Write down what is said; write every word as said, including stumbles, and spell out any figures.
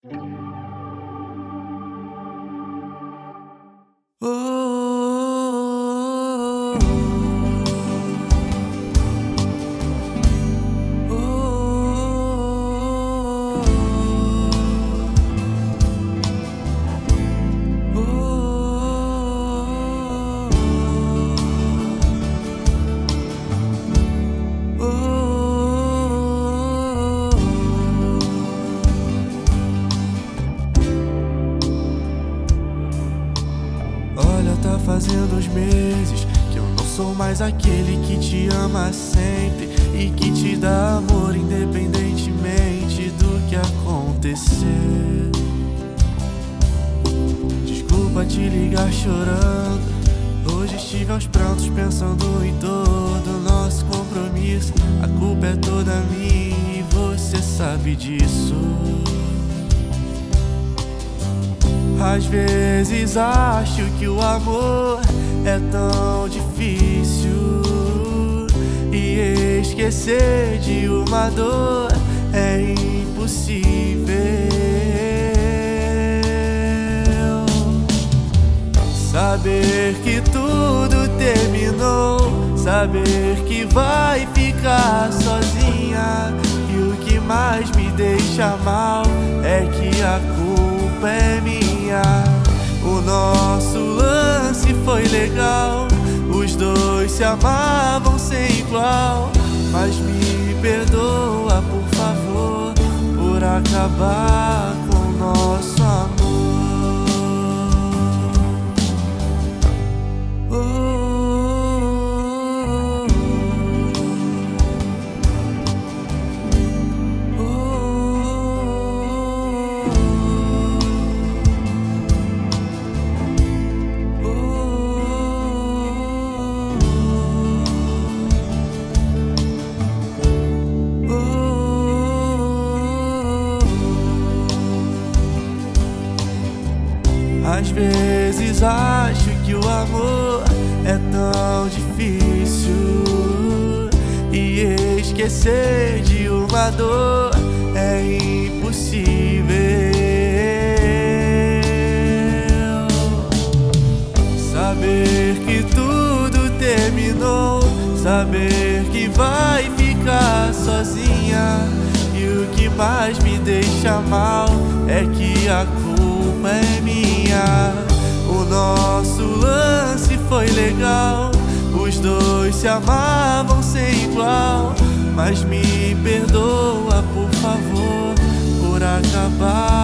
Olha, tá fazendo uns meses que eu não sou mais aquele que te ama sempre e que te dá amor independentemente do que acontecer. Desculpa te ligar chorando, hoje estive aos prantos pensando em todo o nosso compromisso. A culpa é toda minha e você sabe disso. Às vezes acho que o amor é tão difícil e esquecer de uma dor é impossível. Saber que tudo terminou, saber que vai ficar sozinha, e o que mais me deixa mal é que a culpa é minha. O nosso lance foi legal, os dois se amavam sem igual, mas me perdoa, por favor, por acabar com nosso amor. Às vezes acho que o amor é tão difícil e esquecer de uma dor é impossível. Saber que tudo terminou, saber que vai ficar sozinha, e o que mais me deixa mal é que a culpa é minha. O nosso lance foi legal, os dois se amavam sem igual, mas me perdoa, por favor, por acabar